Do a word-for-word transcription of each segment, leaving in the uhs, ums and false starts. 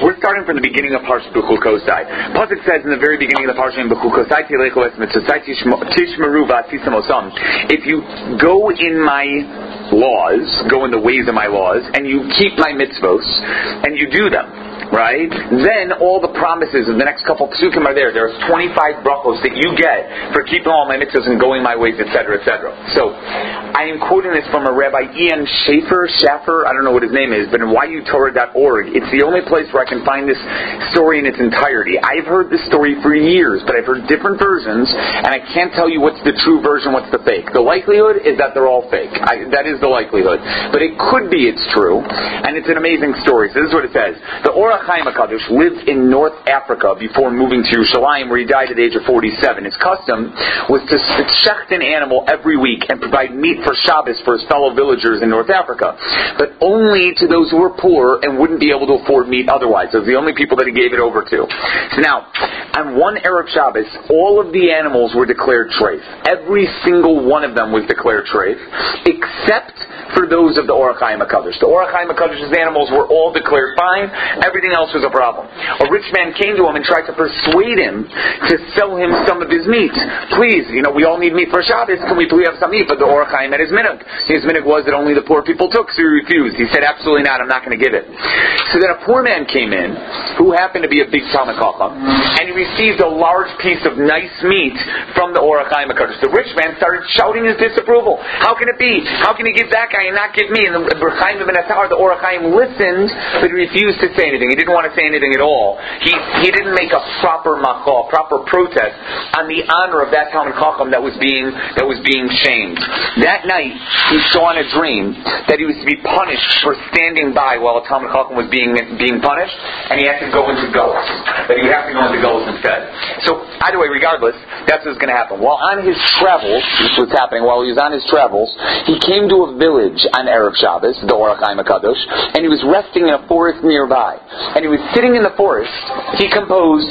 We're starting from the beginning of Parshat Bechukosai. Pasuk says in the very beginning of the Parshat, Bechukosai Tilechu es mitzvosai tishmeru v'atisam osam. If you go in my laws, go in the ways of my laws, and you keep my mitzvos, and you do them, right? Then all the promises of the next couple psukim are there. There's twenty-five brachos that you get for keeping all my mitzvos and going my ways, et cetera, et cetera. So, I am quoting this from a Rabbi Ian Schaefer, Schaffer, I don't know what his name is, but in y u torah dot org, it's the only place where I can find this story in its entirety. I've heard this story for years, but I've heard different versions, and I can't tell you what's the true version, what's the fake. The likelihood is that they're all fake. I, that is the likelihood. But it could be it's true, and it's an amazing story. So this is what it says. The Or HaChaim HaKadosh lived in North Africa before moving to Yerushalayim, where he died at the age of forty-seven. His custom was to shecht an animal every week and provide meat for Shabbos for his fellow villagers in North Africa, but only to those who were poor and wouldn't be able to afford meat otherwise. Those are the only people that he gave it over to. So now, on one Erev Shabbos, all of the animals were declared treif. Every single one of them was declared treif, except for those of the Or HaChaim HaKadosh. The Or HaChaim HaKadosh's animals were all declared fine. Everything else was a problem. A rich man came to him and tried to persuade him to sell him some of his meat. Please, you know, we all need meat for Shabbos. Can we please have some meat? But the Or HaChaim had his minhag. His minhag was that only the poor people took, so he refused. He said, absolutely not, I'm not going to give it. So then a poor man came in, who happened to be a big Talmid Chacham, and he received a large piece of nice meat from the Or HaChaim HaKadosh. The rich man started shouting his disapproval. How can it be? How can he give that guy and not give me? And the Chaim ibn Atar, the Or HaChaim, listened, but he refused to say anything. He didn't want to say anything at all. He he didn't make a proper machal, proper protest on the honor of that Talmid Chacham that was being that was being shamed. That night, he saw in a dream that he was to be punished for standing by while a Talmid Chacham was being being punished, and he had to go into Gullus. That he would have to go into Gullus instead. So, either way, regardless, that's what's going to happen. While on his travels, this is what's happening, while he was on his travels, he came to a village on Erev Shabbos, the Or HaChaim HaKadosh, and he was resting in a forest nearby. And he was sitting in the forest. He composed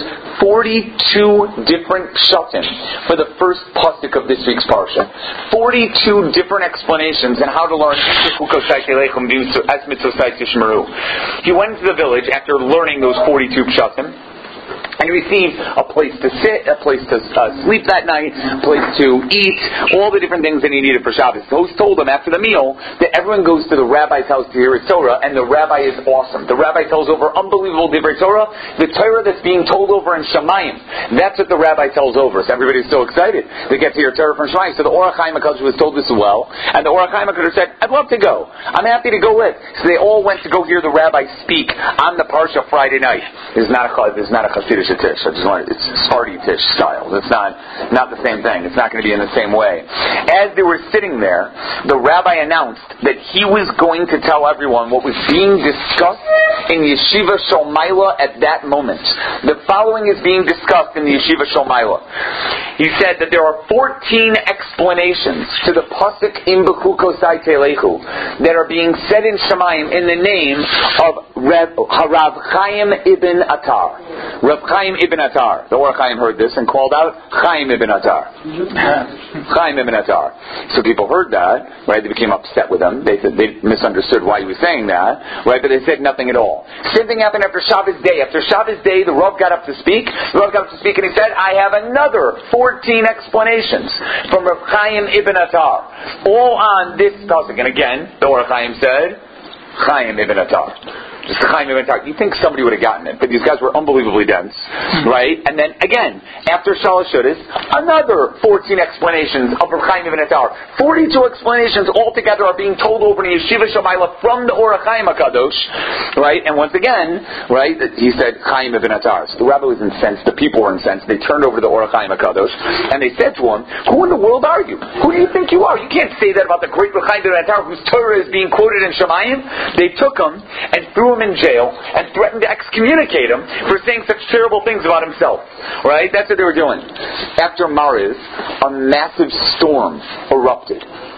forty-two different pshatim for the first pasuk of this week's parsha. forty-two different explanations on how to learn He went to the village after learning those forty-two pshatim, and he received a place to sit, a place to uh, sleep that night, a place to eat, all the different things that he needed for Shabbos. The host told him after the meal that everyone goes to the rabbi's house to hear his Torah, and the rabbi is awesome. The rabbi tells over unbelievable divrei Torah, the Torah that's being told over in Shamayim. That's what the rabbi tells over. So everybody's so excited to get to hear Torah from Shamayim. So the Or HaChaim HaKadosh was told this as well, and the Or HaChaim HaKadosh said, I'd love to go. I'm happy to go with. So they all went to go hear the rabbi speak on the parsha Friday night. This is not a, this is not a Hasidic Tish. I just wanted, it's Sfardi Tish style. It's not not the same thing. It's not going to be in the same way. As they were sitting there, the rabbi announced that he was going to tell everyone what was being discussed in Yeshiva Sholmaila at that moment. The following is being discussed in the Yeshiva Sholmaila. He said that there are fourteen explanations to the pasuk in Bechukosai Telechu that are being said in Shamayim in the name of Rav, Rav Chaim ibn Atar. Rav Chaim ibn Atar. The Or HaChaim heard this and called out Chaim ibn Atar. Chaim ibn Atar. So people heard that, right? They became upset with him. They said they misunderstood why he was saying that, right? But they said nothing at all. Same thing happened after Shabbos day. After Shabbos day, the Rav got up to speak. The Rav got up to speak and he said, I have another fourteen explanations from Rav Chaim ibn Atar, all on this pasuk. And again, the Or HaChaim said, Chaim ibn Atar. Just the Chaim ibn Atar. You think somebody would have gotten it, but these guys were unbelievably dense, right? And then again, after Shalosh Shudas, another fourteen explanations of Rav Chaim ibn Atar. Forty-two explanations altogether are being told over in Yeshiva Sholmaila from the Or HaChaim HaKadosh, right? And once again, right, he said Chaim ibn Atar. So the rabbi was incensed. The people were incensed. They turned over to the Or HaChaim HaKadosh and they said to him, "Who in the world are you? Who do you think you are? You can't say that about the great Rav Chaim ibn Atar, whose Torah is being quoted in Shamayim." They took him and threw him in jail and threatened to excommunicate him for saying such terrible things about himself. Right? That's what they were doing. After Mariz, a massive storm erupted.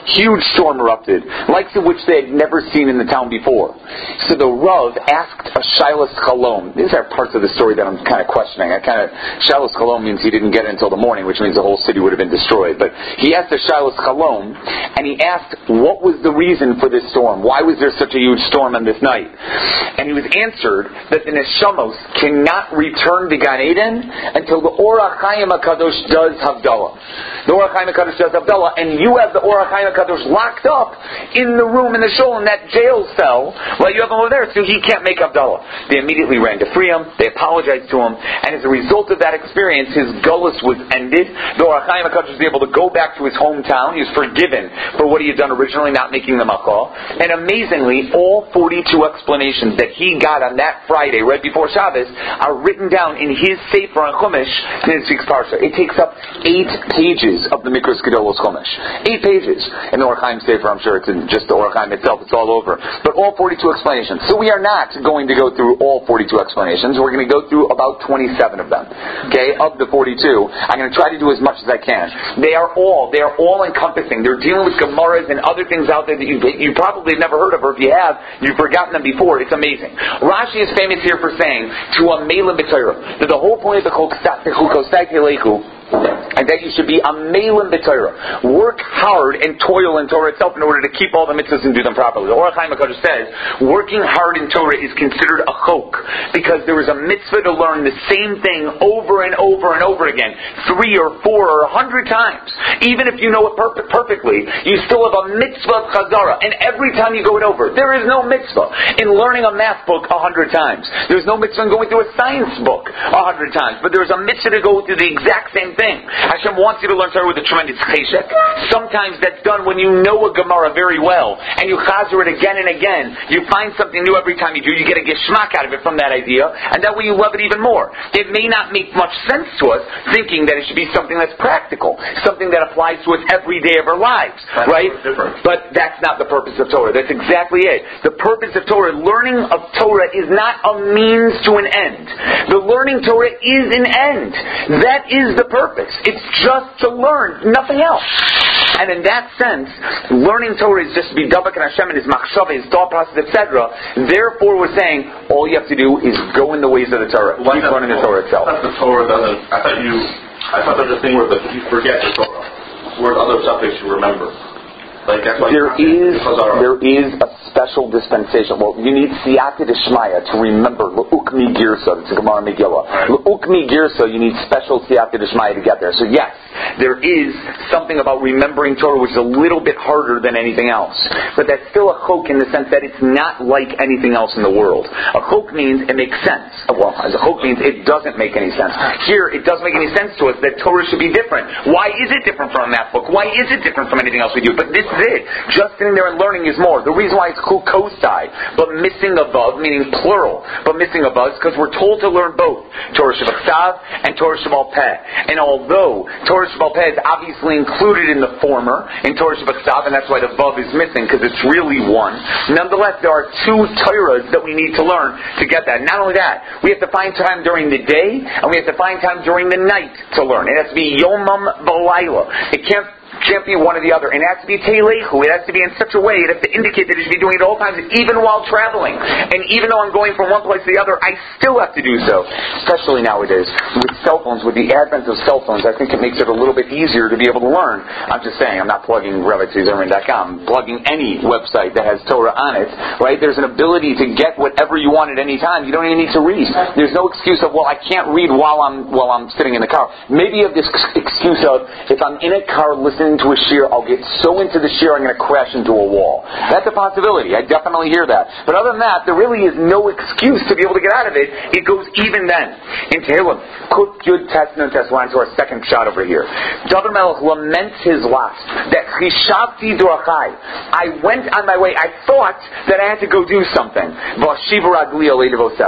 Huge storm erupted, likes of which they had never seen in the town before. So the Rav asked a Shilas Chalom. These are parts of the story that I'm kind of questioning. I kind of Shilas Chalom means he didn't get it until the morning, which means the whole city would have been destroyed. But he asked a Shilas Chalom, and he asked what was the reason for this storm? Why was there such a huge storm on this night? And he was answered that the Neshamos cannot return to Gan Eden until the Or HaChaim HaKadosh does Havdalah. The Or HaChaim HaKadosh does Havdalah, and you have the Or HaChaim HaKadosh locked up in the room in the shul in that jail cell while you have him over there, so he can't make Havdalah. They immediately ran to free him. They apologized to him, and as a result of that experience, his gullus was ended. The Or HaChaim HaKadosh was able to go back to his hometown. He was forgiven for what he had done originally, not making the makah. And amazingly, all forty-two explanations that he got on that Friday, right before Shabbos, are written down in his Sefer on Chumash in this week's Parsha. It takes up eight pages of the Mikras Gedolos Chumash. Eight pages. In the Or HaChaim Sefer, I'm sure it's in just the Or HaChaim itself, it's all over. But all forty-two explanations. So we are not going to go through all forty-two explanations. We're going to go through about twenty-seven of them. Okay? Of the forty-two. I'm going to try to do as much as I can. They are all, they are all encompassing. They're dealing with Gemaras and other things out there that you, you probably have never heard of, or if you have, you've forgotten them before. It's amazing. Rashi is famous here for saying to a Meilim B'Torah that the whole point of the Chukosai Telechu and that you should be a Meilim B'Torah. Work hard and toil in Torah itself in order to keep all the mitzvahs and do them properly. The Or HaChaim HaKadosh says, working hard in Torah is considered a chok, because there is a mitzvah to learn the same thing over and over and over again, three or four or a hundred times. Even if you know it per- perfectly, you still have a mitzvah chazara, and every time you go it over, there is no mitzvah in learning a math book a hundred times. There's no mitzvah in going through a science book a hundred times, but there's a mitzvah to go through the exact same thing. Hashem wants you to learn Torah with a tremendous cheshek. Sometimes that's done when you know a Gemara very well, and you chazer it again and again. You find something new every time you do. You get a geschmack out of it from that idea, and that way you love it even more. It may not make much sense to us, thinking that it should be something that's practical, something that applies to us every day of our lives, that's right? But that's not the purpose of Torah. That's exactly it. The purpose of Torah, learning of Torah, is not a means to an end. The learning Torah is an end. That is the purpose. It's just to learn, nothing else. And in that sense, learning Torah is just to be dabak and Hashem and His machshava, His thought process, et cetera. Therefore, we're saying all you have to do is go in the ways of the Torah. Why keep learning the Torah itself. That's the Torah doesn't. I thought you. I thought there's a thing where you forget the Torah, whereas other subjects you remember. Like that's why there is there is a special dispensation. Well, you need siyata d'shmaya to remember l'ukmi girsa. It's a Gemara Megillah. L'ukmi girsa, you need special siyata d'shmaya to get there. So yes, there is something about remembering Torah which is a little bit harder than anything else. But that's still a chok in the sense that it's not like anything else in the world. A chok means it makes sense. Well, a chok means it doesn't make any sense. Here, it doesn't make any sense to us that Torah should be different. Why is it different from a math book? Why is it different from anything else we do? But this is it. Just sitting there and learning is more. The reason why it's chukosai, but missing a vav, meaning plural, but missing a vav, is because we're told to learn both Torah Shebachsav and Torah Shebal Peh. And although Torah Shebal Peh is obviously included in the former, in Torah Shebachsav, and that's why the vav is missing, because it's really one. Nonetheless, there are two Torahs that we need to learn to get that. Not only that, we have to find time during the day, and we have to find time during the night to learn. It has to be Yomam V'Layla. It can't can't be one or the other. And it has to be Teilechu. It has to be in such a way, it has to indicate that it should be doing it all times, even while traveling. And even though I'm going from one place to the other, I still have to do so. Especially nowadays, with cell phones, with the advent of cell phones, I think it makes it a little bit easier to be able to learn. I'm just saying, I'm not plugging Rabbi Tzvi Zimmerman dot com, I'm plugging any website that has Torah on it, right? There's an ability to get whatever you want at any time. You don't even need to read. There's no excuse of, well, I can't read while I'm while I'm sitting in the car. Maybe you have this excuse of, if I'm in a car listening to a shir, I'll get so into the shir I'm going to crash into a wall. That's a possibility. I definitely hear that. But other than that, there really is no excuse to be able to get out of it. It goes even then. In Tehillim, Kut Yud Tes Nun Tes, we're on to our second shot over here. David Melech laments his loss. That Chishavti Dorachai. I went on my way. I thought that I had to go do something. Vashiva Ragli Alei Devosecha.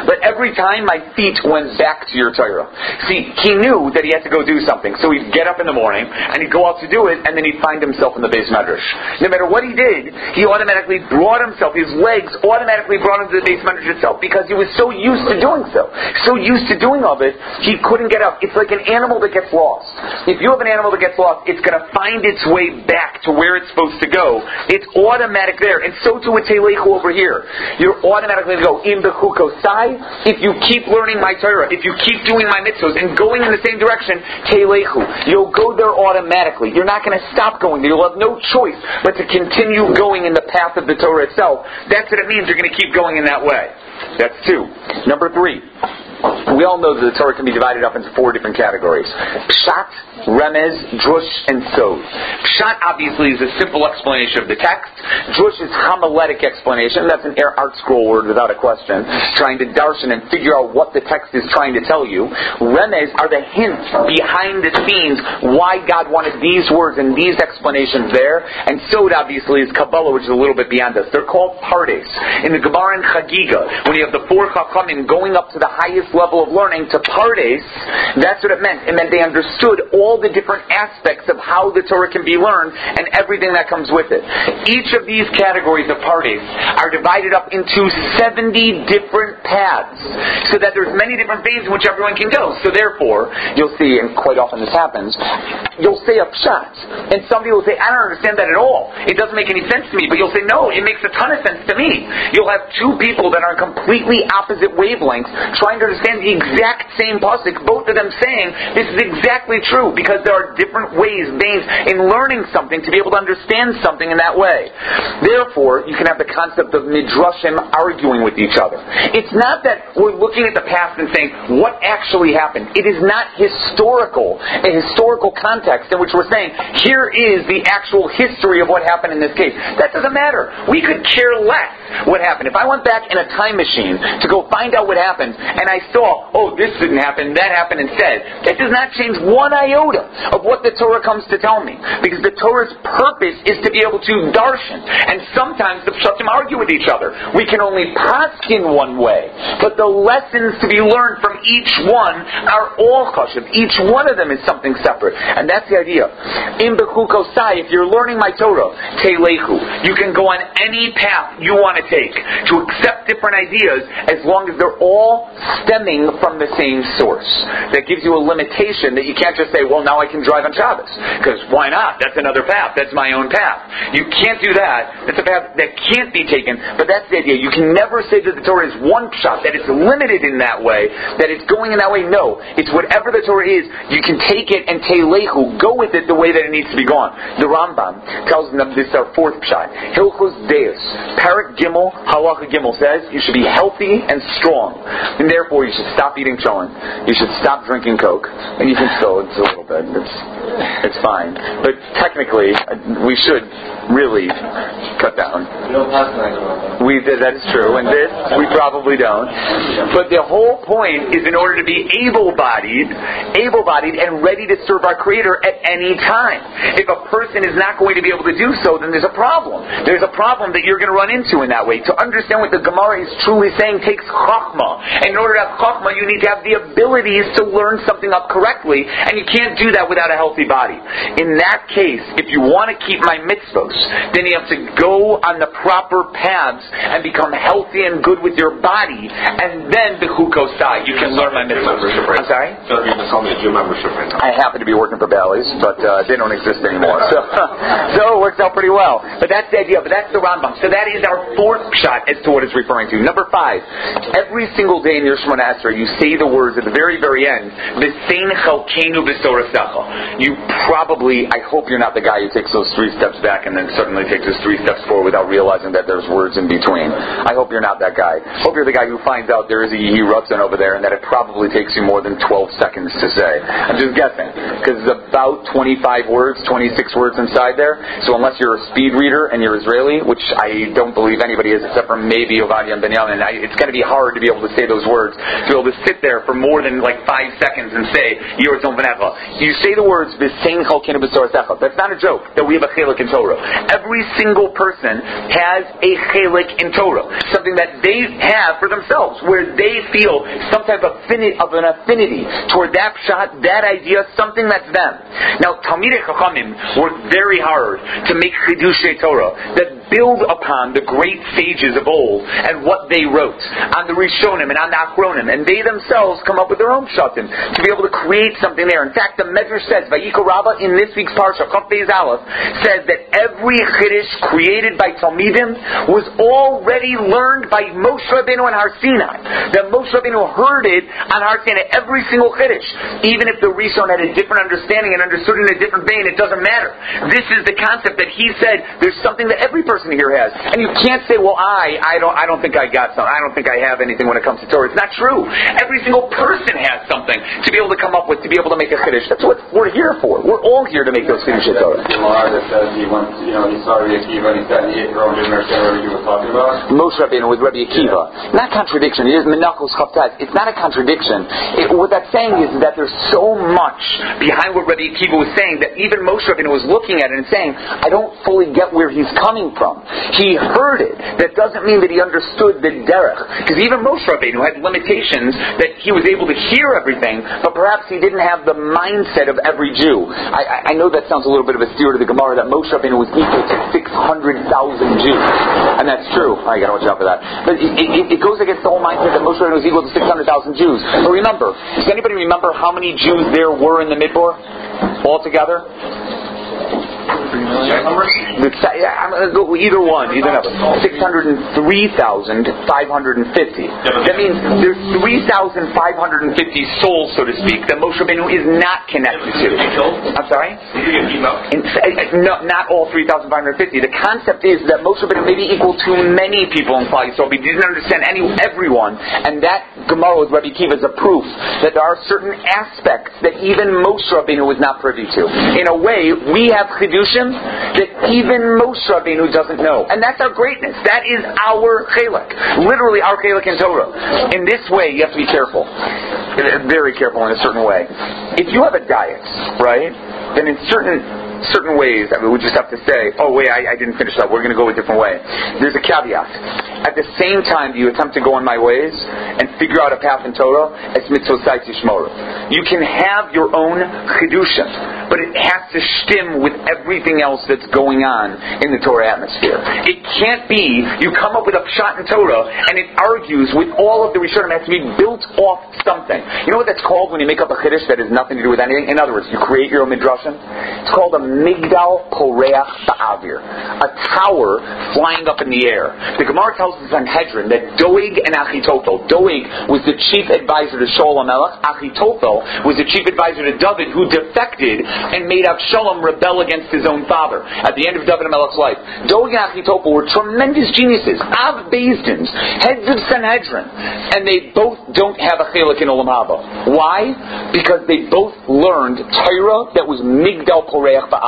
but every time my feet went back to your Torah. See, he knew that he had to go do something, so he'd get up in the morning and he'd go out to do it, and then he'd find himself in the Beis Medrash. No matter what he did, he automatically brought himself, his legs automatically brought him to the Beis Medrash itself, because he was so used to doing so. So used to doing of it, he couldn't get up. It's like an animal that gets lost. If you have an animal that gets lost, it's going to find its way back to where it's supposed to go. It's automatic there. And so too with Teilechu over here. You're automatically going to go in Bechukosai. If you keep learning my Torah, if you keep doing my mitzvahs and going in the same direction, Teilechu. You'll go there automatically. You're not going to stop going there. You'll have no choice but to continue going in the path of the Torah itself. That's what it means. You're going to keep going in that way. That's two. Number three. We all know that the Torah can be divided up into four different categories. Pshat, Remez, Drush, and Sod. Pshat obviously is a simple explanation of the text. Drush is homiletic explanation. That's an art scroll word without a question. Trying to darshan and figure out what the text is trying to tell you. Remez are the hints behind the scenes why God wanted these words and these explanations there. And Sod obviously is Kabbalah, which is a little bit beyond us. They're called Pardes. In the Gemara and Chagiga, when you have the four Chachamim going up to the highest level of learning to Pardes, that's what it meant. It meant they understood all the different aspects of how the Torah can be learned and everything that comes with it. Each of these categories of Pardes are divided up into seventy different paths, so that there's many different ways in which everyone can go. So therefore, you'll see, and quite often this happens, you'll say a pshat, and somebody will say, I don't understand that at all. It doesn't make any sense to me. But you'll say, no, it makes a ton of sense to me. You'll have two people that are on completely opposite wavelengths trying to understand the exact same pasuk, both of them saying this is exactly true, because there are different ways, veins in learning something to be able to understand something in that way. Therefore, you can have the concept of midrashim arguing with each other. It's not that we're looking at the past and saying what actually happened. It is not historical, a historical context in which we're saying here is the actual history of what happened in this case. That doesn't matter. We could care less what happened. If I went back in a time machine to go find out what happened, and I saw, oh, this didn't happen, that happened instead, that does not change one iota of what the Torah comes to tell me. Because the Torah's purpose is to be able to darshan. And sometimes the pshatim argue with each other. We can only paskin one way. But the lessons to be learned from each one are all chashuv. Each one of them is something separate. And that's the idea. In Bechukosai, if you're learning my Torah, Teilechu, you can go on any path you want to take to accept different ideas as long as they're all stemming from the same source. That gives you a limitation that you can't just say, well, now I can drive on Shabbos. Because why not? That's another path. That's my own path. You can't do that. That's a path that can't be taken. But that's the idea. You can never say that the Torah is one shot, that it's limited in that way, that it's going in that way. No. It's whatever the Torah is, you can take it and teilechu, go with it the way that it needs to be gone. The Rambam tells them this is our fourth pshat. Hilchos Deus. Parak Gimel, Halacha Gimel says you should be healthy and strong. And therefore you should stop eating cholent. You should stop drinking Coke. And you can still, it's a little bit, it's, it's fine. But technically, we should really cut down. We that is true, and this we probably don't. But the whole point is in order to be able-bodied, able-bodied and ready to serve our Creator at any time. If a person is not going to be able to do so, then there's a problem. There's a problem that you're going to run into in that way. To understand what the Gemara is truly saying takes chachma. And in order to have chachma, you need to have the abilities to learn something up correctly, and you can't do that without a healthy body. In that case, if you want to keep my mitzvos, then you have to go on the proper paths and become healthy and good with your body, and then bechukosai, you can learn my mitzvos. I'm sorry? So you just told me a gym membership right now. I happen to be working for Bally's, but uh, they don't exist anymore. So, so it works out pretty well. But that's the idea. But that's the Rambam. So that is our fourth shot as to what it's referring to. Number five, every single day in your Shemona Esrei, you say the words at the very, very end, V'sein chalkeinu b'sorasecha. You probably, I hope you're not the guy who takes those three steps back and then suddenly takes those three steps forward without realizing that there's words in between. I hope you're not that guy. I hope you're the guy who finds out there is a Yehi Ratzon over there and that it probably takes you more than twelve seconds to say. I'm just guessing. Because it's about twenty-five words, twenty-six words inside there. So unless you're a speed reader and you're Israeli, which I don't believe anybody is except for maybe Ovadia and Benjamin, I, it's going to be hard to be able to say those words, to be able to sit there for more than like five seconds and say, you say the words words, V'sein chalkenu b'soras echad. That's not a joke, that we have a chelik in Torah. Every single person has a chelik in Torah. Something that they have for themselves, where they feel some type of, affini- of an affinity toward that pshat, that idea, something that's them. Now, Talmidei Chachamim work very hard to make Chidushay Torah that build upon the great sages of old and what they wrote on the Rishonim and on the Achronim, and they themselves come up with their own pshatim to be able to create something there. In fact, the Medrash says, Vayikra Rabbah in this week's parsha, Chaf Beis Aleph, says that every Chiddush created by Talmidim was already learned by Moshe Rabbeinu on Har Sinai. That Moshe Rabbeinu heard it on Har Sinai, every single Chiddush. Even if the Rishon had a different understanding and understood it in a different vein, it doesn't matter. This is the concept that he said, there's something that every person here has. And you can't say, well, I, I don't I don't think I got something. I don't think I have anything when it comes to Torah. It's not true. Every single person has something to be able to come up with, to be able to make a Chiddush. That's what we're here for. We're all here to make those Chiddush Torah. That says he went, you know, he saw Rabbi Akiva and he said he didn't understand what he was talking about. Moshe Rabbeinu with Rabbi Akiva. Not contradiction. It is Menachos Chaftat. It's not a contradiction. It, what that's saying is that there's so much behind what Rabbi Akiva was saying that even Moshe Rabbeinu was looking at it and saying, I don't fully get where he's coming from. He heard it. That doesn't mean that he understood the derech. Because even Moshe Rabbeinu had limitations that he was able to hear everything, but perhaps he didn't have the mindset of every Jew. I, I know that sounds a little bit of a steer to the Gemara that Moshe Rabbeinu was equal to six hundred thousand Jews. And that's true. I gotta watch out for that. But it, it, it goes against the whole mindset that Moshe Rabbeinu was equal to six hundred thousand Jews. But remember, does anybody remember how many Jews there were in the Midbar altogether? Either one, either number. six hundred three thousand five hundred fifty. That means there's three thousand five hundred fifty souls, so to speak, that Moshe Rabbeinu is not connected to. I'm sorry? No, not all three thousand five hundred fifty. The concept is that Moshe Rabbeinu may be equal to many people in Klal Yisrael, but he didn't understand any everyone, and that Gemara with Rabbi Akiva is a proof that there are certain aspects that even Moshe Rabbeinu was not privy to. In a way, we have Chidushim that even Moshe Rabbeinu doesn't know. And that's our greatness. That is our chelik. Literally our chelik in Torah. In this way, you have to be careful. Very careful in a certain way. If you have a diet, right, then in certain certain ways, I mean, we just have to say, oh wait, I, I didn't finish that. We're going to go a different way. There's a caveat. At the same time, do you attempt to go on my ways and figure out a path in Torah? It's mitzvosai tishmoru. You can have your own chidushim, but it has to stem with everything else that's going on in the Torah atmosphere. It can't be you come up with a pshat in Torah and it argues with all of the Rishonim. It has to be built off something. You know what that's called when you make up a chiddush that has nothing to do with anything? In other words, you create your own midrashim. It's called a Migdal Poreach Ba'avir, a tower flying up in the air. The Gemara tells us in Sanhedrin that Doeg and Achitophel. Doeg was the chief advisor to Shaul HaMelech. Achitophel was the chief advisor to David, who defected and made Avshalom rebel against his own father at the end of David HaMelech's life. Doeg and Achitophel were tremendous geniuses, Av Bezdins, heads of Sanhedrin, and they both don't have a chelik in Olam Haba. Why? Because they both learned Torah that was Migdal Poreach Ba'avir.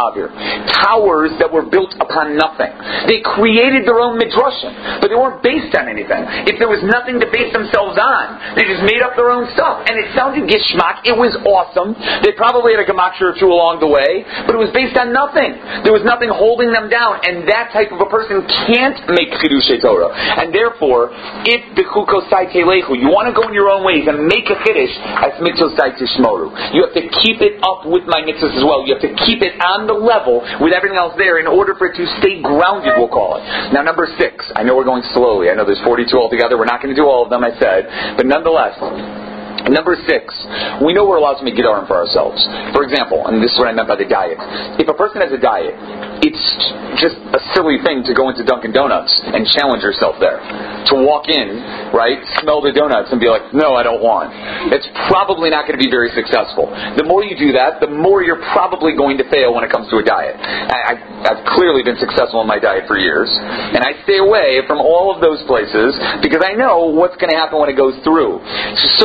Towers that were built upon nothing. They created their own midrashim, but they weren't based on anything. If there was nothing to base themselves on, they just made up their own stuff. And it sounded gishmak. It was awesome. They probably had a gematria or two along the way, but it was based on nothing. There was nothing holding them down, and that type of a person can't make chidushei Torah. And therefore, if b'chukosai telechu, you want to go in your own ways and make a chiddush, as mitzvosai tishmoru. You have to keep it up with my mitzvahs as well. You have to keep it on the level with everything else there in order for it to stay grounded, we'll call it. Now, number six. I know we're going slowly. I know there's forty-two altogether. We're not going to do all of them, I said. But nonetheless, number six, we know we're allowed to make Gedarim for ourselves. For example, and this is what I meant by the diet. If a person has a diet, it's just a silly thing to go into Dunkin' Donuts and challenge yourself there. To walk in, right, smell the donuts and be like, no, I don't want. It's probably not going to be very successful. The more you do that, the more you're probably going to fail when it comes to a diet. I, I've clearly been successful in my diet for years, and I stay away from all of those places because I know what's going to happen when it goes through. So too,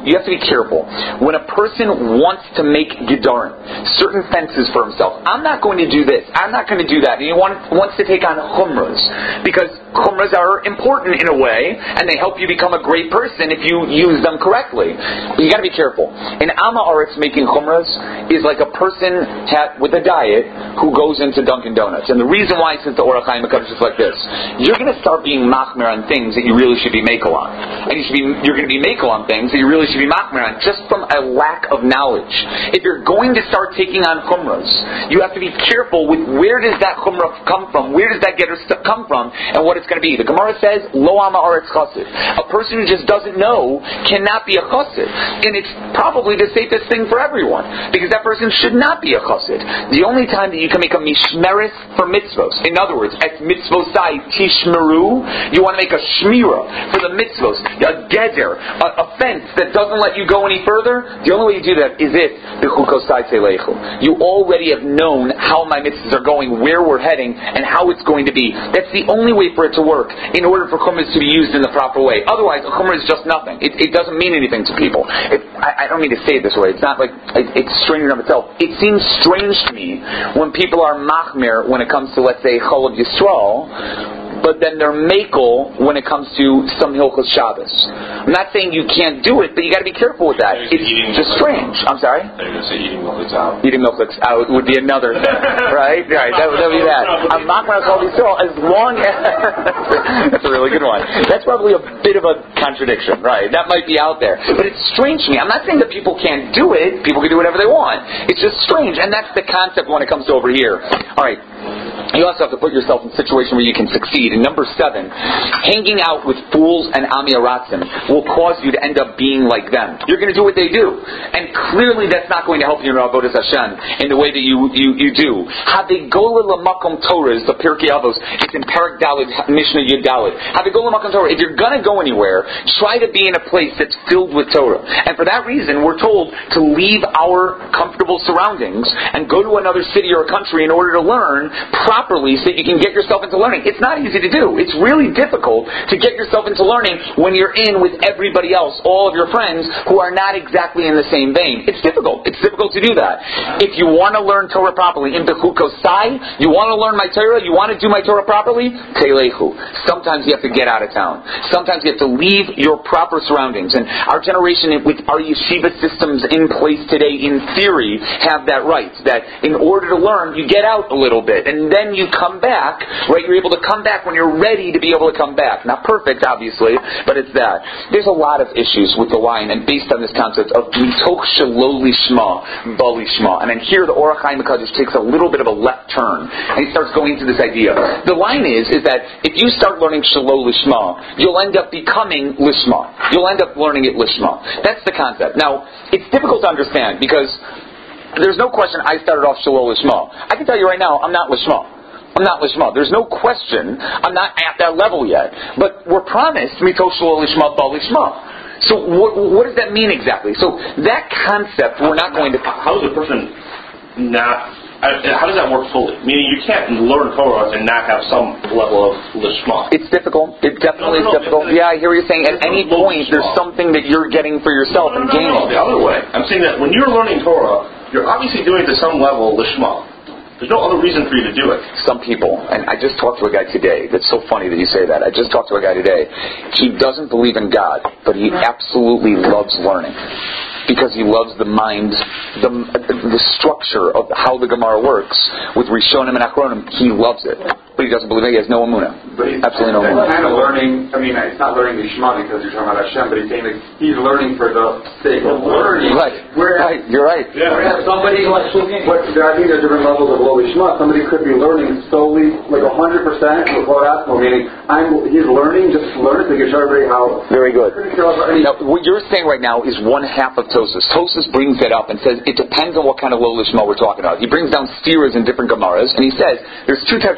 you have to be careful. When a person wants to make gedarim, certain fences for himself, I'm not going to do this, I'm not going to do that, and he want, wants to take on chumras, because chumras are important in a way, and they help you become a great person if you use them correctly. But you got to be careful. An Amma Aretz making chumras is like a person ha- with a diet who goes into Dunkin' Donuts. And the reason why, since the Orach Chaim HaKadosh is like this, you're going to start being machmer on things that you really should be makel on. And you should be, you're going to be makel on things that you really should be machmer on, just from a lack of knowledge. If you're going to start taking on chumras, you have to be careful with where does that chumrah come from, where does that getter st- come from, and what it's going to be. The Gemara says, Lo Amma Aretz Chassid. A person who just doesn't know cannot be a chassid. And it's probably the safest thing for everyone, because that person should not be a chassid. The only time that you can make a mishmeres for mitzvos, in other words, at mitzvosai tishmeru, you want to make a shmira for the mitzvos, a geder, a, a fence that doesn't let you go any further. The only way you do that is if b'chukosai telechu. You already have known how my mitzvahs are going, where we're heading, and how it's going to be. That's the only way for it to work, in order for chumras to be used in the proper way. Otherwise, a chumrah is just nothing. It, it doesn't mean anything to people. It, I, I don't mean to say it this way. It's not like it, it's strange in of itself. It seems strange to me when people are machmir when it comes to, let's say, Chol of Yisrael, but then they're makel when it comes to some Hilchos Shabbos. I'm not saying you can't do it, but you got to be careful with that. It's just strange. I'm sorry? Are you going to say eating milk out? Eating milk out would be another thing, right? Right, that would be that. I'm not going to call Yisrael as long as... That's a really good one. That's probably a bit of a contradiction, right? That might be out there. But it's strange to me. I'm not saying that people can't do it. People can do whatever they want. It's just strange. And that's the concept when it comes to over here. All right. You also have to put yourself in a situation where you can succeed. And number seven, hanging out with fools and amiaratzim will cause you to end up being like them. You're going to do what they do. And clearly that's not going to help you in Avodas Hashem in the way that you, you, you do. Havigola lamakom Torah is the Pirkei Avos. It's in Parak Daled, Mishnah Yud Daled. Havigola lamakom Torah. If you're going to go anywhere, try to be in a place that's filled with Torah. And for that reason, we're told to leave our comfortable surroundings and go to another city or a country in order to learn properly so that you can get yourself into learning. It's not easy to do. It's really difficult to get yourself into learning when you're in with everybody else, all of your friends who are not exactly in the same vein. It's difficult. It's difficult to do that. If you want to learn Torah properly, in Bechukosai, you want to learn my Torah, you want to do my Torah properly, Telechu. Sometimes you have to get out of town. Sometimes you have to leave your proper surroundings. And our generation, with our yeshiva systems in place today, in theory, have that right. That in order to learn, you get out a little bit. And then you come back, right? You're able to come back when you're ready to be able to come back. Not perfect, obviously, but it's that. There's a lot of issues with the line, and based on this concept of mitoch shelo lishma, ba lishma. And then here the Orach Chaim HaKadosh takes a little bit of a left turn, and he starts going into this idea. The line is, is that if you start learning shelo lishma, you'll end up becoming lishma. You'll end up learning it lishma. That's the concept. Now, it's difficult to understand, because there's no question I started off shelo lishma. I can tell you right now, I'm not lishma. I'm not lishma. There's no question I'm not at that level yet. But we're promised mitoch shelo lishma ba lishma. So what, what does that mean exactly? So that concept we're not going to... How does a person not... How does that work fully? Meaning you can't learn Torah and not have some level of lishma. It's difficult. It definitely no, no, no, is difficult. It's, yeah, I hear what you're saying. At any point, there's something that you're getting for yourself no, no, and gaining. No, no, the other way. I'm saying that when you're learning Torah, you're obviously doing it to some level lishma. There's no other reason for you to do it. Some people, and I just talked to a guy today, that's so funny that you say that. I just talked to a guy today. He doesn't believe in God, but he absolutely loves learning. Because he loves the mind, the the structure of how the Gemara works with Rishonim and Achronim. He loves it, but he doesn't believe it. He has no emunah. But he's absolutely no emunah. kind of learning. I mean, it's not learning Lishma because you're talking about Hashem, but he's saying that he's learning for the sake of learning. Right. Whereas, right. You're right. Yeah. Whereas somebody like, but I think there's different levels of low Lishma. Somebody could be learning solely, like a hundred percent, without asking, meaning I'm he's learning just to learn to get show everybody how. Very good. Now, what you're saying right now is one half of Tosas. Tosas brings that up and says it depends on what kind of low lishma we're talking about. He brings down steers in different gemaras, and he says there's two types of learning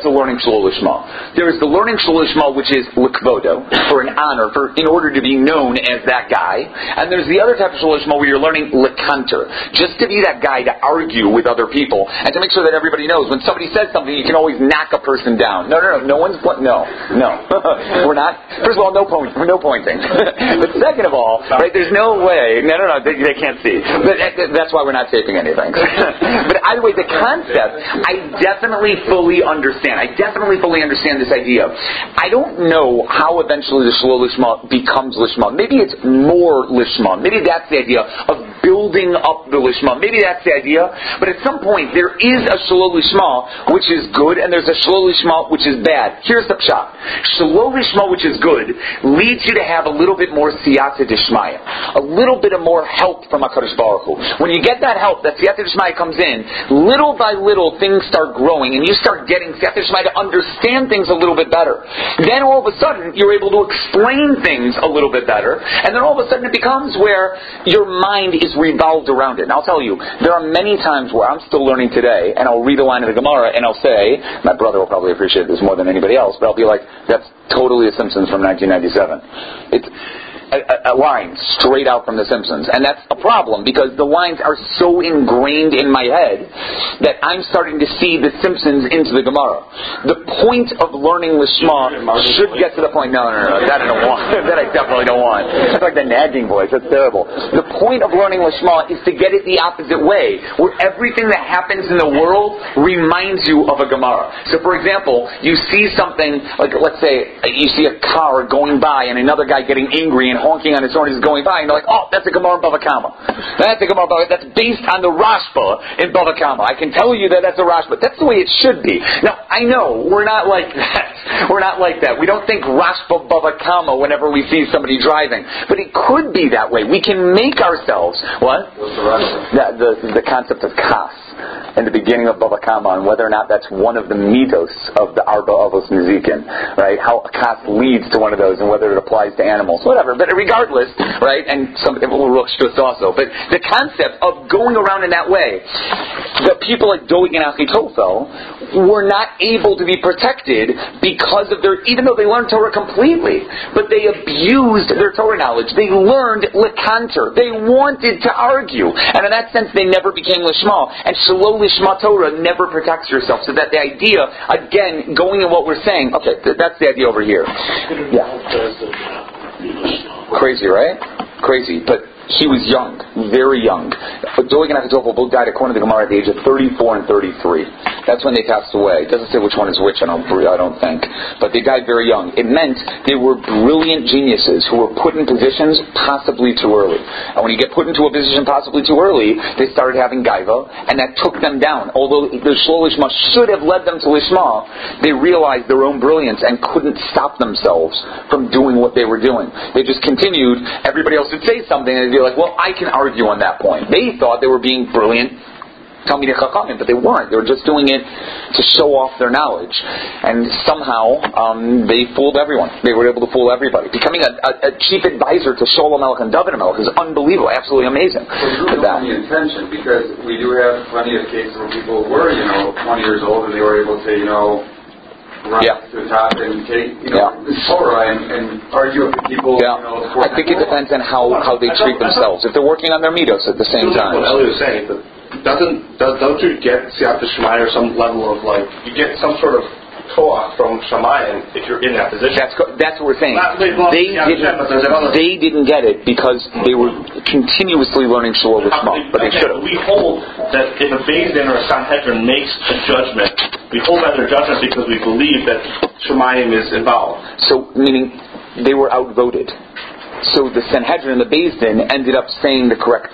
Shalol Lishma. There is the learning Shalol Lishma, which is L'Kvodo, for an honor, for in order to be known as that guy. And there's the other type of Shalol Lishma where you're learning L'Kanter, just to be that guy to argue with other people and to make sure that everybody knows when somebody says something, you can always knock a person down. No, no, no, no one's no, no, we're not. First of all, no point, no pointing. But second of all, right? There's no way. No, no, no, they, they can't see. But that's why we're not taping anything. But either way, the concept, I definitely fully understand. I definitely fully understand this idea. I don't know how eventually the Shalol Lishma becomes Lishma. Maybe it's more Lishma. Maybe that's the idea of building up the Lishma. Maybe that's the idea. But at some point, there is a Shalol Lishma which is good, and there's a Shalol Lishma which is bad. Here's the pshat. Shalol Lishma which is good leads you to have a little bit more siyata d'shmaya, a little bit of more help from HaKadosh Baruch Hu. When you get that help, that siyata d'shmaya comes in, little by little things start growing, and you start getting siyata d'shmaya to understand things a little bit better. Then all of a sudden, you're able to explain things a little bit better, and then all of a sudden it becomes where your mind is revolved around it. And I'll tell you, there are many times where I'm still learning today, and I'll read a line of the Gemara, and I'll say, my brother will probably appreciate this more than anybody else, but I'll be like, that's totally a Simpsons from nineteen ninety-seven. It's A, a, a line straight out from The Simpsons. And that's a problem because the lines are so ingrained in my head that I'm starting to see The Simpsons into the Gemara. The point of learning Lishma should get to the point, no, no, no, no, that I don't want. That I definitely don't want. It's like the nagging voice. That's terrible. The point of learning Lishma is to get it the opposite way, where everything that happens in the world reminds you of a Gemara. So, for example, you see something, like let's say you see a car going by and another guy getting angry and honking on his horn as he's going by, and you're like, oh, that's a Gemara in Bava Kama. That's a Gemara Bava. That's based on the Rashba in Bava Kama. I can tell you that that's a Rashba. That's the way it should be. Now, I know we're not like that. We're not like that. We don't think Rashba Bava Kama whenever we see somebody driving, but it could be that way. We can make ourselves what? What's the Rashba? The, the the concept of kas in the beginning of Bava Kama, and whether or not that's one of the mitos of the Arba Avos Nizikin, right? How kas leads to one of those, and whether it applies to animals, whatever. But regardless, right? And some people will look shtus also. But the concept of going around in that way, the people like Doeg and Achitophel were not able to be protected because of their, even though they learned Torah completely, but they abused their Torah knowledge. They learned L'Kanter. They wanted to argue, and in that sense, they never became Lishma. And Shalol Lishma Torah never protects yourself. So that the idea, again, going in what we're saying, okay, th- that's the idea over here. Yeah. Crazy, right? Crazy. But he was young, very young. Doeg and Achitophel both died, according to the Gemara, at the age of thirty-four and thirty-three. That's when they passed away. It doesn't say which one is which, I don't, I don't think. But they died very young. It meant they were brilliant geniuses who were put in positions possibly too early. And when you get put into a position possibly too early, they started having gaiva, and that took them down. Although the Shalol Lishma should have led them to Lishma, they realized their own brilliance and couldn't stop themselves from doing what they were doing. They just continued. Everybody else would say something, and they'd be like, well, I can argue on that point. They thought they were being brilliant Talmidei Chachamim, but they weren't. They were just doing it to show off their knowledge. And somehow, um, they fooled everyone. They were able to fool everybody. Becoming a, a, a chief advisor to Sholem Melech and David Melech is unbelievable, absolutely amazing. Well, you don't the intention, because we do have plenty of cases where people were, you know, twenty years old and they were able to, you know, run yeah. to the top and take, you know, yeah. Torah and, and argue with people. Yeah. You know, I think it depends on how, how they treat themselves. If they're working on their mitos at the same time. What Elliot was saying, but doesn't does, don't you get siyata d'shmaya or some level of like you get some sort of koach from shamayim if you're in that position? That's that's what we're saying. Not, they didn't they didn't get it because they were continuously learning Shalol Lishma, but they should have. We hold that if a Beis Din or a Sanhedrin makes a judgment, we hold that their judgment because we believe that shamayim is involved. So meaning they were outvoted. So the Sanhedrin and the Beis Din ended up saying the correct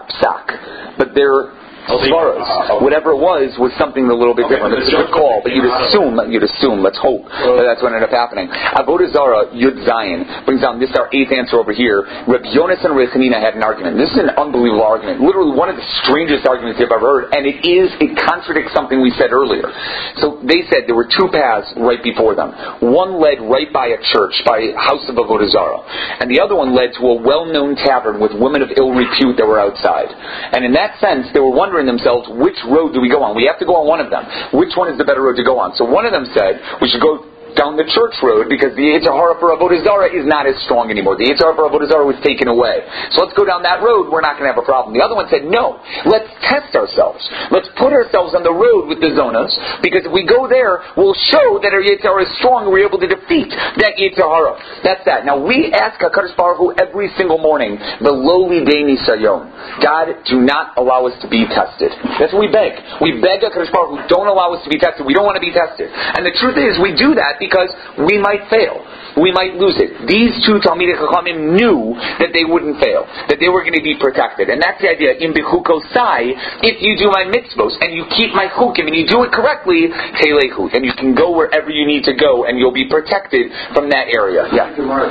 psak, but they're Svaras, uh, whatever it was, was something a little bit okay, different. It's a good call, but you'd assume, you'd assume, let's hope, that that's what ended up happening. Avodah Zarah, Yud Zayin, brings down, this is our eighth answer over here. Reb Yonas and Reb Chanina had an argument. This is an unbelievable argument. Literally one of the strangest arguments you've ever heard, and it is, it contradicts something we said earlier. So they said there were two paths right before them. One led right by a church, by a house of Avodah Zarah, and the other one led to a well-known tavern with women of ill repute that were outside. And in that sense, they were wondering wondering themselves, which road do we go on? We have to go on one of them. Which one is the better road to go on? So one of them said, we should go down the church road because the Yetzer Hara for Avodah Zarah is not as strong anymore. The Yetzer Hara for Avodah Zarah was taken away. So let's go down that road. We're not going to have a problem. The other one said, no, let's test ourselves. Let's put ourselves on the road with the Zonas because if we go there, we'll show that our Yetzer Hara is strong and we're able to defeat that Yetzer Hara. That's that. Now we ask HaKadosh Baruch Hu every single morning, the lowly day Nisayon. God, do not allow us to be tested. That's what we beg. We beg HaKadosh Baruch Hu, don't allow us to be tested. We don't want to be tested. And the truth is, we do that because we might fail. We might lose it. These two Talmidei Chachamim knew that they wouldn't fail, that they were going to be protected. And that's the idea. In Bechukosai, if you do my mitzvos and you keep my chukim and you do it correctly, Telechu, and you can go wherever you need to go and you'll be protected from that area. Yeah.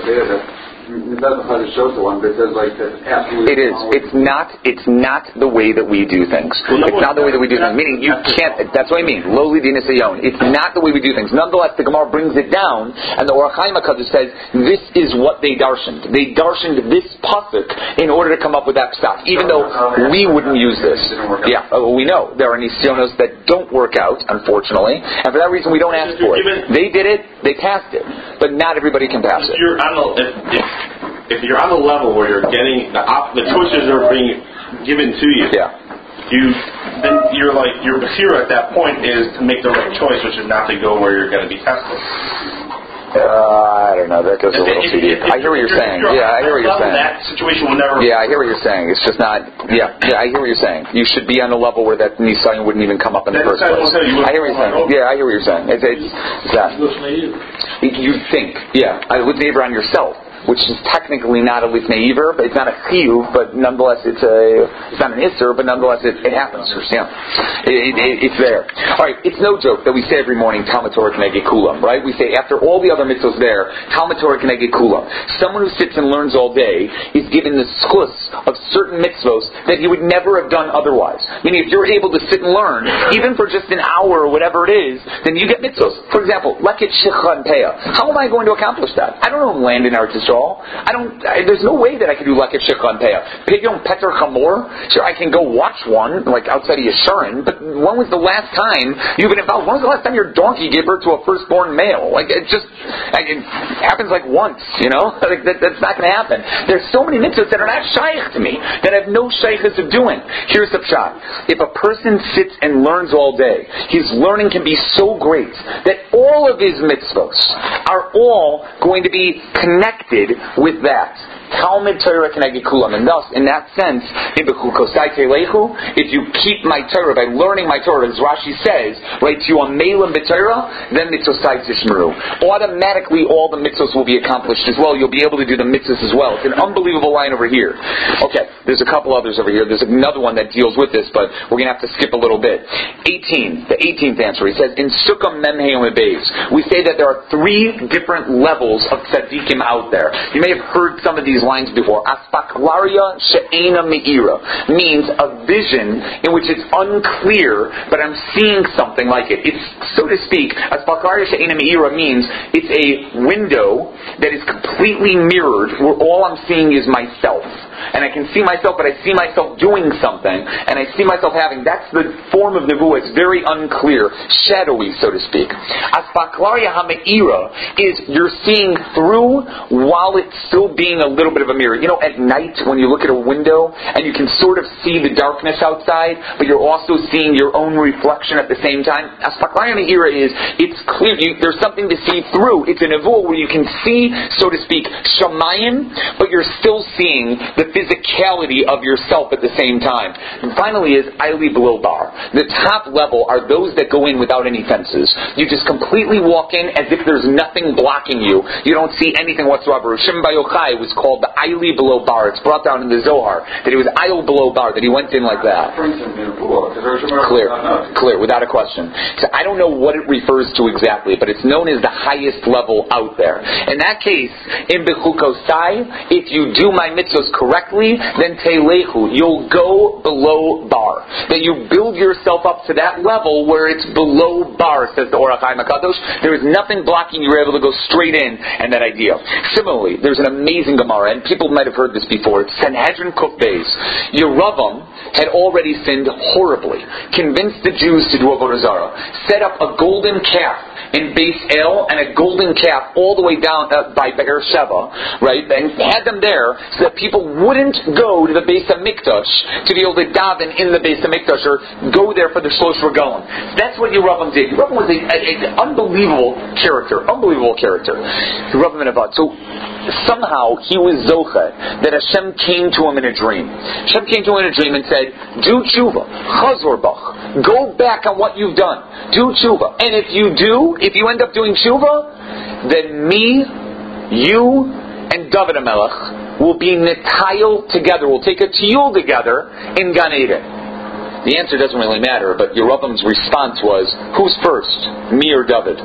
It doesn't have to show the one, but it says like that absolutely. It is. It's not. It's not the way that we do things. It's not the way that we do things. Meaning you can't. That's what I mean. Lowly dinasayon. It's not the way we do things. Nonetheless, the Gemara brings it down, and the Orach Chaim HaKadosh says this is what they darshaned. They darshaned this pasuk in order to come up with that psak. Even though we wouldn't use this. Yeah. Well, we know there are nisyonos that don't work out, unfortunately, and for that reason we don't ask for it. They did it. They passed it, but not everybody can pass it. You're on the, if, if, if you're on the level where you're getting the op, the choices are being given to you, yeah. you then you're like your basira at that point is to make the right choice, which is not to go where you're going to be tested. Uh, I don't know. That goes a little too deep. I hear what you're saying. Yeah, I hear what you're saying. That situation will never. Yeah, I hear what you're saying. It's just not. Yeah, yeah, I hear what you're saying. You should be on a level where that nisayon wouldn't even come up in the first place. I hear what you're saying. Yeah, I hear what you're saying. It's, it's, it's that. You think, yeah, I would neighbor on yourself, which is technically not a lifnei iver, but it's not a chiyuv, but nonetheless it's a it's not an isser, but nonetheless it, it happens. Yeah, it, it, it's there. All right, it's no joke that we say every morning Talmud Torah K'neged Kulam, right? We say after all the other mitzvahs there, Talmud Torah K'neged Kulam. Someone who sits and learns all day is given the schus of certain mitzvahs that he would never have done otherwise. Meaning, if you're able to sit and learn, even for just an hour or whatever it is, then you get mitzvahs. For example, leket shichra and peah. How am I going to accomplish that? I don't know land in Eretz Yisrael. I don't. I, there's no way that I can do leket shichra and peah. Pidyon Peter Chamor. Sure, I can go watch one like outside of Yeshurin. But when was the last time you've been involved? When was the last time your donkey gave birth to a firstborn male? Like it just like, it happens like once, you know. Like that, that's not going to happen. There's so many mitzvahs that are not shaykh to me, that I have no shaykhs of doing. Here's the pshat: if a person sits and learns all day, his learning can be so great that all of his mitzvahs are all going to be connected with that. Talmud Torah K'neged Kulam. And thus, in that sense, if you keep my Torah by learning my Torah, as Rashi says, right, to a Melim B'Torah, then mitzvosai tishmeru. Automatically, all the mitzvos will be accomplished as well. You'll be able to do the mitzvos as well. It's an unbelievable line over here. Okay, there's a couple others over here. There's another one that deals with this, but we're going to have to skip a little bit. eighteen, the eighteenth answer. He says, in Sukkah Memhei Beis, we say that there are three different levels of tzaddikim out there. You may have heard some of these lines before. Aspaklaria she'ena me'ira means a vision in which it's unclear, but I'm seeing something like it. It's, so to speak, Aspaklaria she'ena me'ira means it's a window that is completely mirrored, where all I'm seeing is myself. And I can see myself, but I see myself doing something, and I see myself having. That's the form of nevuah. It's very unclear, shadowy, so to speak. Aspaklaria ha'me'ira is you're seeing through while it's still being a little bit of a mirror. You know, at night when you look at a window and you can sort of see the darkness outside, but you're also seeing your own reflection at the same time. Aspaklaria ha'me'ira is it's clear. You, there's something to see through. It's a nevuah where you can see, so to speak, shamayim, but you're still seeing the physicality of yourself at the same time. And finally is Aili Below Bar. The top level are those that go in without any fences. You just completely walk in as if there's nothing blocking you. You don't see anything whatsoever. Shimon Bar Yochai was called the Aili Below Bar. It's brought down in the Zohar that he was Ail Below Bar, that he went in like that. Clear. Clear, without a question. So I don't know what it refers to exactly, but it's known as the highest level out there. In that case, in Bechukosai, if you do my mitzvahs correctly, correctly, then teilechu, you'll go below bar. That you build yourself up to that level where it's below bar, says the Orach Chaim HaKadosh. There is nothing blocking you. You're able to go straight in, and that idea. Similarly, there's an amazing Gemara, and people might have heard this before. It's Sanhedrin Kuf Beis. Yeravam had already sinned horribly, convinced the Jews to do Avodah Zarah, set up a golden calf in Beis El and a golden calf all the way down uh, by Be'er Sheva, right, and had them there so that people wouldn't go to the Beis HaMikdash to be able to daven in the Beis HaMikdash or go there for the Shlosh Regalim. That's what Yeravam did. Yeravam was an unbelievable character, unbelievable character. Yeravam and Avad. So somehow he was Zocha that Hashem came to him in a dream. Hashem came to him in a dream and said, do tshuva, chazor bach, go back on what you've done, do tshuva, and if you do, if you end up doing tshuva, then me, you, and David HaMelech will be netayil together, we'll take a tiyul together in Gan Eden. The answer doesn't really matter, but Yeravam's response was, who's first, me or David?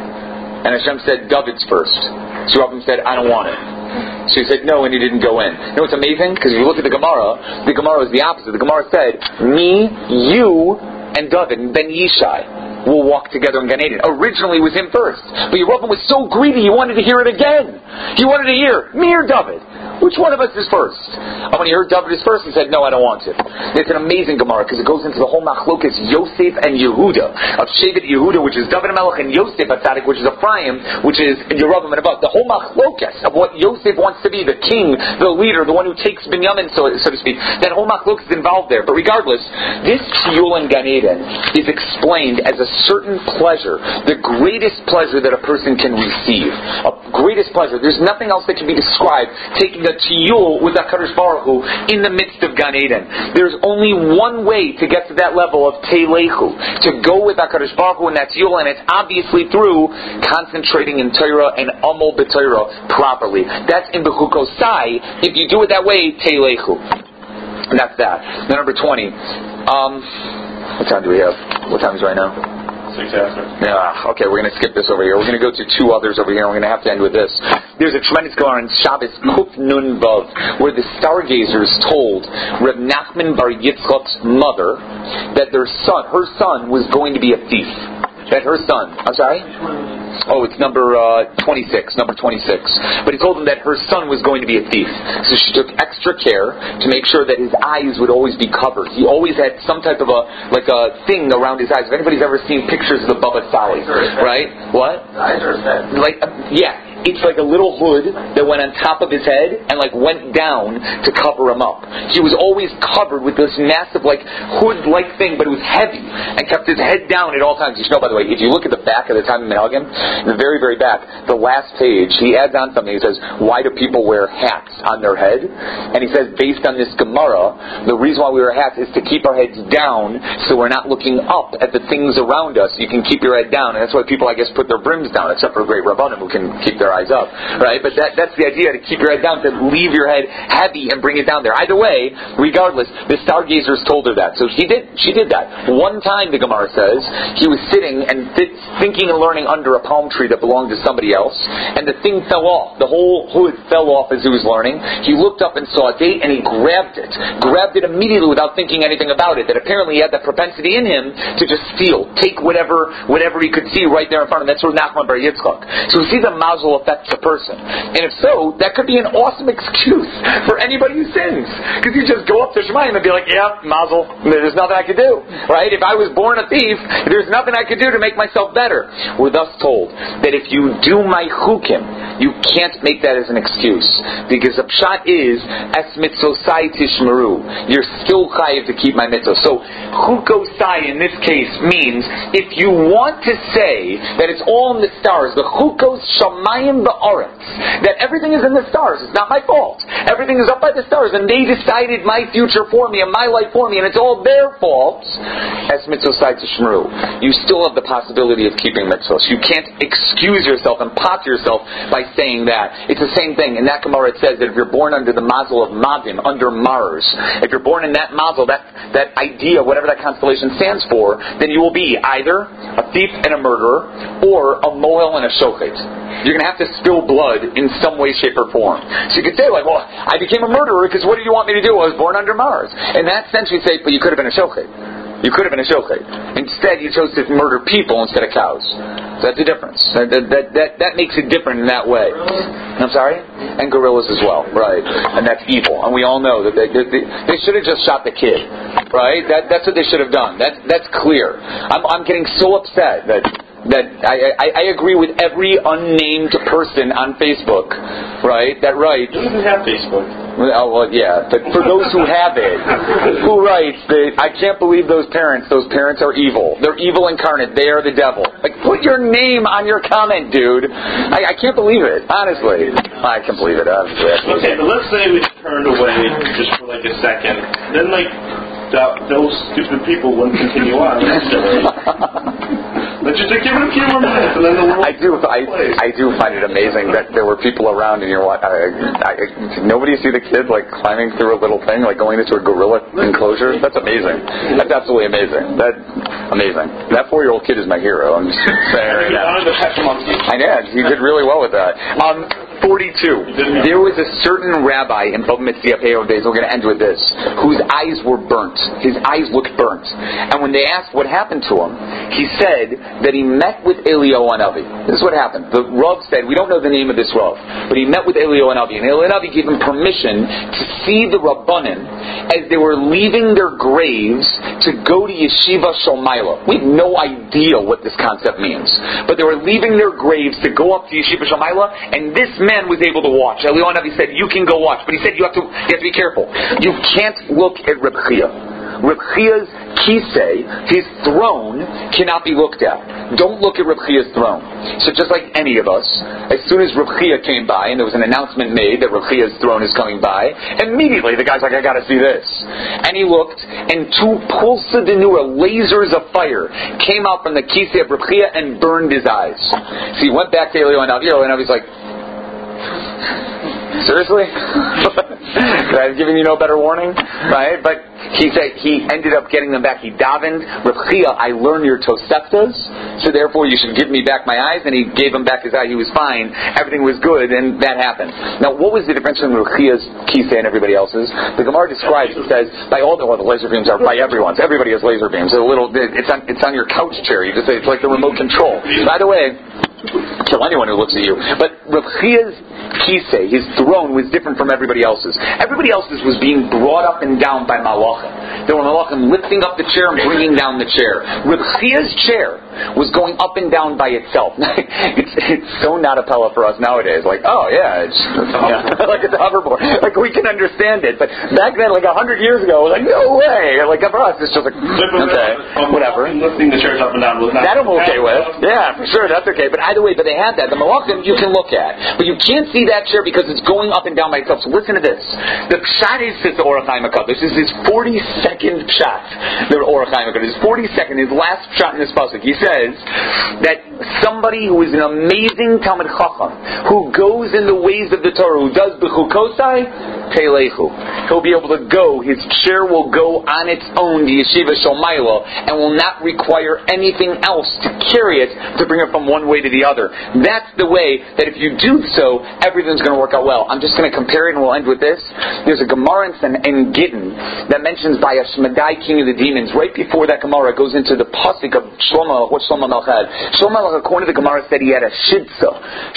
And Hashem said, David's first. So Yeravam said, I don't want it. So he said no, and he didn't go in. You know what's amazing? Because if you look at the Gemara, the Gemara is the opposite. The Gemara said, me, you, and David, and Ben Yishai will walk together in Gan Eden. Originally it was him first. But Yeravam was so greedy, he wanted to hear it again. He wanted to hear, me or David? Which one of us is first? And when he heard David is first, he said, no, I don't want it. It's an amazing Gemara, because it goes into the whole machlokes, Yosef and Yehuda, of Shevet Yehuda, which is David HaMelech, and Yosef HaTzadik, which is Ephraim, which is Yeravam and Abad. The whole machlokes of what Yosef wants to be, the king, the leader, the one who takes Binyamin, so, so to speak, that whole machlokes is involved there. But regardless, this Tiyul in Gan Eden is explained as a certain pleasure, the greatest pleasure that a person can receive. A greatest pleasure. There's nothing else that can be described, taking a tiyul with HaKadosh Baruch Hu in the midst of Gan Eden. There's only one way to get to that level of teilechu, to go with HaKadosh Baruch Hu in that tiyul, and it's obviously through concentrating in Torah and amol b'Torah properly. That's in Bechukosai. If you do it that way, teilechu. And that's that. Now, number twenty. Um, what time do we have? What time is it right now? Six after. Yeah, okay, we're going to skip this over here. We're going to go to two others over here, and we're going to have to end with this. There's a tremendous Gemara in Shabbos, Kuf Nun Vav, where the stargazers told Reb Nachman Bar Yitzchak's mother that their son, her son, was going to be a thief. That her son, I'm sorry? Oh, it's number uh, twenty-six, number twenty-six. But he told them that her son was going to be a thief. So she took extra care to make sure that his eyes would always be covered. He always had some type of a, like a thing around his eyes. If anybody's ever seen pictures of the Baba Sali, right? What? The eyes are set. Like, uh, yeah. It's like a little hood that went on top of his head and like went down to cover him up. He was always covered with this massive like hood-like thing, but it was heavy and kept his head down at all times. You should know, by the way, if you look at the back of the Time of Menagim, the very, very back, the last page, he adds on something. He says, why do people wear hats on their head? And he says, based on this Gemara, the reason why we wear hats is to keep our heads down so we're not looking up at the things around us. You can keep your head down, and that's why people, I guess, put their brims down, except for great Rabbanim who can keep their eyes up, right? But that, that's the idea, to keep your head down, to leave your head heavy and bring it down there. Either way, regardless, the stargazers told her that. So she did, she did that. One time, the Gemara says, he was sitting and th- thinking and learning under a palm tree that belonged to somebody else, and the thing fell off. The whole hood fell off as he was learning. He looked up and saw a date, and he grabbed it. Grabbed it immediately without thinking anything about it. That apparently he had that propensity in him to just steal, take whatever whatever he could see right there in front of him. That's where Nachman Bar Yitzchak. So we see the mazel affects a person. And if so, that could be an awesome excuse for anybody who sins. Because you just go up to Shemayim and be like, yeah, mazel, there's nothing I could do. Right? If I was born a thief, there's nothing I could do to make myself better. We're thus told that if you do my chukim, you can't make that as an excuse. Because the pshat is, es mitzvosai tishmeru. You're still chayiv to keep my mitzvah. So, chukosai in this case means, if you want to say that it's all in the stars, the chukos shamayim ba'aretz, that everything is in the stars, it's not my fault. Everything is up by the stars, and they decided my future for me and my life for me, and it's all their fault. Es mitzvosai tishmeru. You still have the possibility of keeping mitzvahs. You can't excuse yourself and pot yourself by saying that. It's the same thing. In that Gemara it says that if you're born under the mazel of Madim, under Mars, if you're born in that mazel, that, that idea, whatever that constellation stands for, then you will be either a thief and a murderer, or a moel and a shochet. You're going to have to spill blood in some way, shape, or form. So you could say, like, well, I became a murderer because what did you want me to do? I was born under Mars. In that sense, you say, but you could have been a shochet. You could have been a shochet. Instead, you chose to murder people instead of cows. So that's the difference. That, that, that, that, that makes it different in that way. I'm sorry? And gorillas as well, right. And that's evil. And we all know that they, they, they should have just shot the kid, right? That, that's what they should have done. That, that's clear. I'm, I'm getting so upset that... That I, I, I agree with every unnamed person on Facebook, right? That writes. You don't even have Facebook. Oh, well, yeah, but for those who have it, who writes that I can't believe those parents. Those parents are evil. They're evil incarnate. They are the devil. Like, put your name on your comment, dude. I, I can't believe it. Honestly, I can believe it. Obviously. Okay, but let's say we turned away just for like a second. Then, like, that, those stupid people wouldn't continue on. Let's just give it a few more minutes, and then the world. I do. I, I do find it amazing that there were people around, and you're what? I, I, nobody see the kid like climbing through a little thing, like going into a gorilla enclosure. That's amazing. That's absolutely amazing. That amazing. That four-year-old kid is my hero. I'm just saying right now. I did. He did really well with that. Um, forty-two. There was a certain rabbi in Bava Metzia Peo days. We're going to end with this. Whose eyes were burnt. His eyes looked burnt. And when they asked what happened to him, he said that he met with Eliyahu Hanavi. This is what happened. The Rav said, we don't know the name of this Rav, but he met with Eliyahu Hanavi, and Eliyahu Hanavi gave him permission to see the Rabbanim as they were leaving their graves to go to Yeshiva Shalmaila. We have no idea what this concept means, but they were leaving their graves to go up to Yeshiva Shalmaila, and this man was able to watch. Eliyahu Hanavi said, you can go watch, but he said you have to, you have to be careful. You can't look at Reb Chia. Reb Chia's kisei, his throne, cannot be looked at. Don't look at Reb Chia's throne. So just like any of us, as soon as Reb Chia came by and there was an announcement made that Reb Chia's throne is coming by, immediately the guy's like, I gotta see this. And he looked, and two pulsa de nura, lasers of fire, came out from the kisei of Reb Chia and burned his eyes. So he went back to Eliyahu Hanavi, and Hanavi's like, seriously? I've given you no better warning, right? But he said he ended up getting them back. He davened, Reb Chia, I learned your Toseftas, so therefore you should give me back my eyes. And he gave him back his eye. He was fine. Everything was good, and that happened. Now, what was the difference between Reb Chia's kisei and everybody else's? The Gemara describes, it says, by all the, well, the laser beams are by everyone's. Everybody has laser beams. It's a little, it's on, it's on your couch chair. You just say it's like the remote control. By the way, kill anyone who looks at you. But Reb Chia's kisei, his throne, was different from everybody else's. Everybody else's was being brought up and down by malachim. There were malachim lifting up the chair and bringing down the chair. Reb Chia's chair was going up and down by itself. it's, it's so not a pella for us nowadays. Like, oh yeah, it's yeah, like it's a hoverboard. Like we can understand it, but back then, like a hundred years ago, like no way. Like for us, it's just like okay, whatever. Lifting the chairs up and down was not. That I'm okay with. Yeah, for sure, that's okay. But either way, but they had that. The malachim you can look at, but you can't see that chair because it's going up and down by itself. So listen to this. The pshat is, says the Orach Chaim HaKadosh. This is his forty-second pshat. The Orach Chaim HaKadosh. His forty-second, his last pshat in this pasuk. He says that somebody who is an amazing Talmid Chacham, who goes in the ways of the Torah, who does b'chukosai, teilechu. He'll be able to go. His chair will go on its own to Yeshiva Shalmaila and will not require anything else to carry it to bring it from one way to the other. That's the way that if you do so, everything's going to work out well. I'm just going to compare it, and we'll end with this. There's a Gemara in, in Gittin that mentions by Ashmadai, king of the demons. Right before that Gemara, it goes into the pasuk of Shlomo, what Shlomo Melech had. Shlomo Melech, according to the Gemara, said he had a shidsa.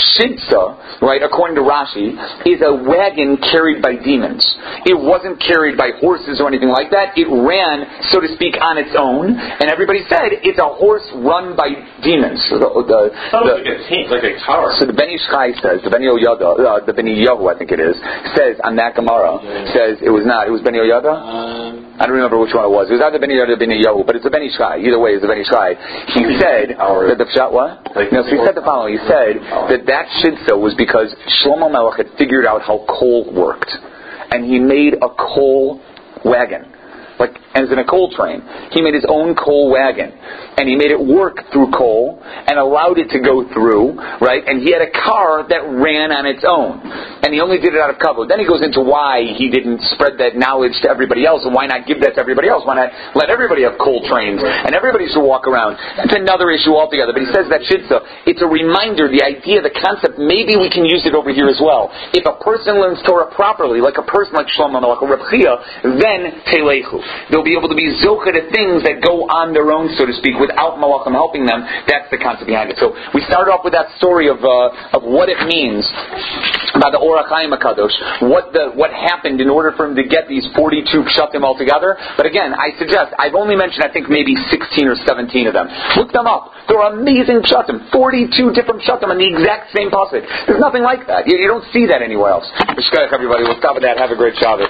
Shidsa, right, according to Rashi, is a wagon carried by demons. It wasn't carried by horses or anything like that. It ran, so to speak, on its own, and everybody said it's a horse run by demons. So the, the, Sounds the, like a tent, like a tower. So the Ben Ish Chai says, the Ben Yoyada, uh, the Ben Yahu, I think it is, says on that Gemara, says it was not, it was Ben Yoyada? Um, I don't remember which one it was. It was either Ben Yoyada or Ben Yahu, but it's the Ben Ish Chai. Either way, it's the Ben Ish Chai. He said that the pshat, what? No, so he said the following. He said that that shidsa was because Shlomo Melech had figured out how coal worked. And he made a coal wagon. like as in a coal train. He made his own coal wagon, and he made it work through coal and allowed it to go through, right? And he had a car that ran on its own, and he only did it out of kavod. Then he goes into why he didn't spread that knowledge to everybody else, and why not give that to everybody else? Why not let everybody have coal trains and everybody should walk around? That's another issue altogether. But he says that shitza. It's a reminder, the idea, the concept. Maybe we can use it over here as well. If a person learns Torah properly, like a person like Shlomo, like a Reb Chia, then Telechu. They'll be able to be zocha to things that go on their own, so to speak, without Malachim helping them. That's the concept behind it. So we started off with that story of uh, of what it means by the Orach Chaim HaKadosh, what the what happened in order for him to get these forty-two pshatim all together. But again, I suggest, I've only mentioned I think maybe sixteen or seventeen of them. Look them up. They're amazing pshatim. forty-two different pshatim on the exact same pasuk. There's nothing like that. You, you don't see that anywhere else. Everybody, we'll stop with that. Have a great Shabbos.